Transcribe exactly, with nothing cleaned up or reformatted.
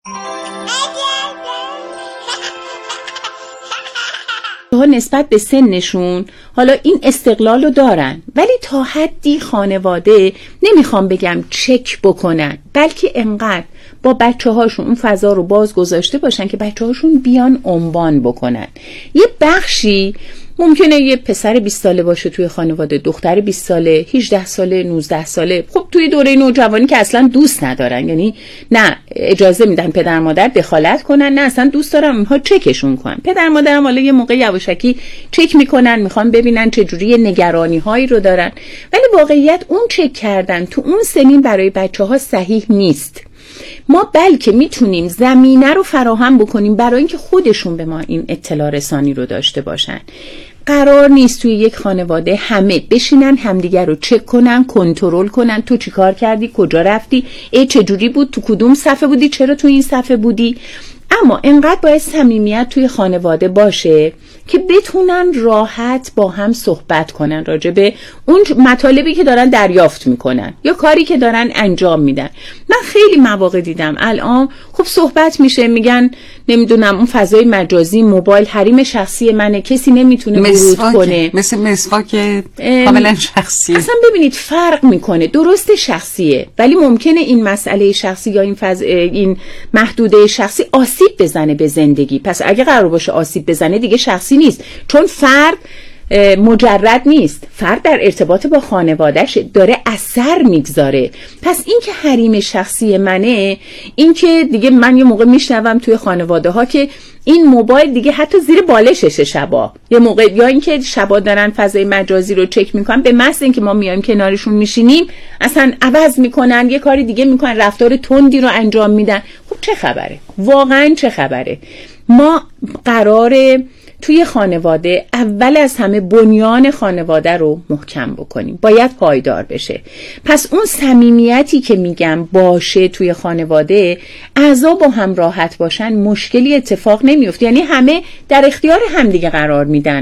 ها نسبت به سنشون حالا این استقلال رو دارن، ولی تا حدی خانواده نمیخوام بگم چک بکنن، بلکه انقدر با بچه هاشون اون فضا رو باز گذاشته باشن که بچه هاشون بیان عنوان بکنن. یه بخشی ممکنه یه پسر بیست ساله باشه توی خانواده، دختر بیست ساله، هجده ساله، نوزده ساله، خب توی دوره نوجوانی که اصلا دوست ندارن، یعنی نه اجازه میدن پدر مادر دخالت کنن، نه اصلا دوست دارن اونها چکشون کنن. پدر مادر هم حالا یه موقع یواشکی چک میکنن، میخوان ببینن چجوری نگرانی هایی رو دارن، ولی واقعیت اون چک کردن تو اون سنین برای بچه ها صحیح نیست. ما بلکه میتونیم زمینه رو فراهم بکنیم برای اینکه خودشون به ما این اطلاع رسانی رو داشته باشن. قرار نیست توی یک خانواده همه بشینن همدیگر رو چک کنن، کنترل کنن، تو چی کار کردی، کجا رفتی، ای چجوری بود، تو کدوم صفحه بودی، چرا تو این صفحه بودی. اما انقدر باید صمیمیت توی خانواده باشه که بتونن راحت با هم صحبت کنن راجع به اون مطالبی که دارن دریافت میکنن یا کاری که دارن انجام میدن. من خیلی مواقع دیدم الان خب صحبت میشه، میگن نمیدونم اون فضای مجازی، موبایل حریم شخصی منه، کسی نمیتونه ورود کنه، مثل مسواک کاملا شخصیه. اصلا ببینید فرق میکنه، درست شخصیه، ولی ممکنه این مسئله شخصی یا این فض... این محدوده شخصی آسیب بزنه به زندگی. پس اگه قرار باشه آسیب بزنه دیگه شخصی نیست، چون فرد مجرد نیست، فرد در ارتباط با خانوادهش داره اثر میگذاره. پس این که حریم شخصی منه، این که دیگه من یه موقع میشنوم توی خانواده ها که این موبایل دیگه حتی زیر بالششه شبا، یه موقع یا اینکه شبا دارن فضای مجازی رو چک میکنن، به محض اینکه ما میایم کنارشون میشینیم اصلا عوض میکنن، یه کاری دیگه میکنن، رفتار تندی رو انجام میدن. خب چه خبره؟ واقعا چه خبره؟ ما قراره توی خانواده اول از همه بنیان خانواده رو محکم بکنیم، باید پایدار بشه. پس اون صمیمیتی که میگم باشه توی خانواده، اعضا با هم راحت باشن، مشکلی اتفاق نمیفته، یعنی همه در اختیار همدیگه قرار میدن.